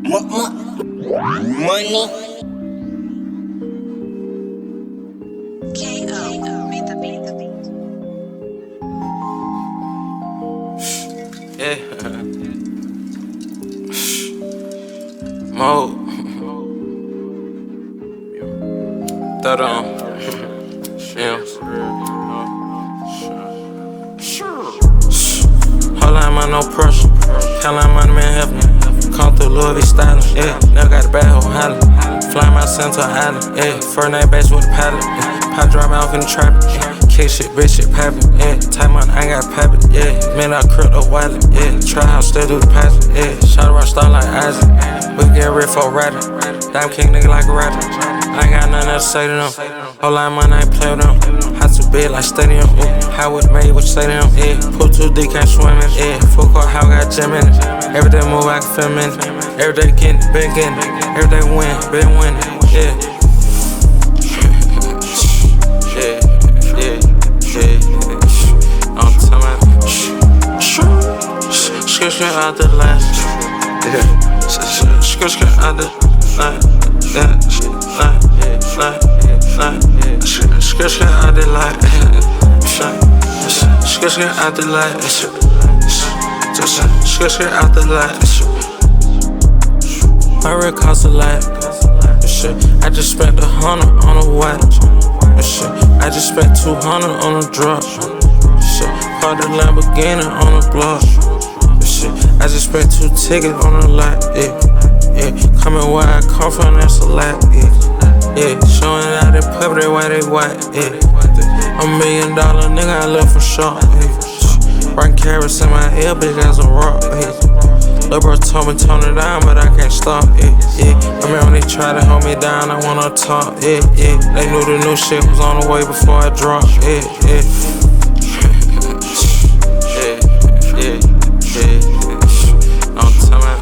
Money. K.O. Beat the beat. Yeah. Mode. Throw on. Yeah. Whole line, man, no pressure. Caroline money, man, help me. Come through Louis V styling, yeah. Never got a bad hoe hollering. Fly my son to an island, yeah. First name base with a pilot, yeah. Pop drop off in the trap, yeah. Kick shit, bitch, shit poppin', yeah. Tight money, I ain't got poppin', yeah. Man, I crypto wallet, yeah. Try how still do the pageant, yeah. Shot around star like Isaac. We get ready for a rider. Dime king nigga like a rider. I ain't got nothing else to say to them. Whole line money, I ain't play with them. Hot too big like stadium, how it made, what you say to them, yeah. Pull too deep, can't swim in, yeah. Full court, how got gym in it. Every day move, I can film in it. Every day getting it, been getting it. Every day win, been winning, yeah. I'm talking about skr out the last, yeah. Skr out the last, yeah. Skr out the light, skr out the light, skr out the light. My rig cost a lot. I just spent 100 on a watch. I just spent 200 on a drop. Bought the Lamborghini on a block. I just spent 2 tickets on a lot. Yeah. Coming where I come from, that's a lot. Yeah. Showing out the puppy, why they white. Yeah. $1 million nigga, I left for short. Run carrots in my ear, bitch, that's a rock. Lil' bro told me tone it down, but I can't stop, yeah. I mean, when they try to hold me down, I wanna talk, yeah. They knew the new shit was on the way before I dropped, yeah. I'm talking about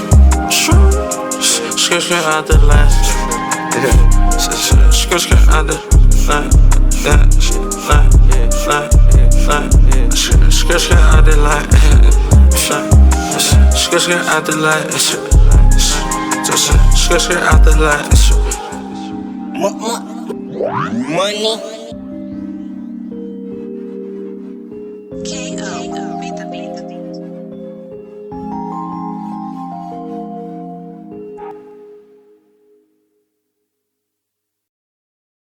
skr out the last, yeah. Skr out the last, yeah. Skr out the light, skr out the light, skr out the light. Money.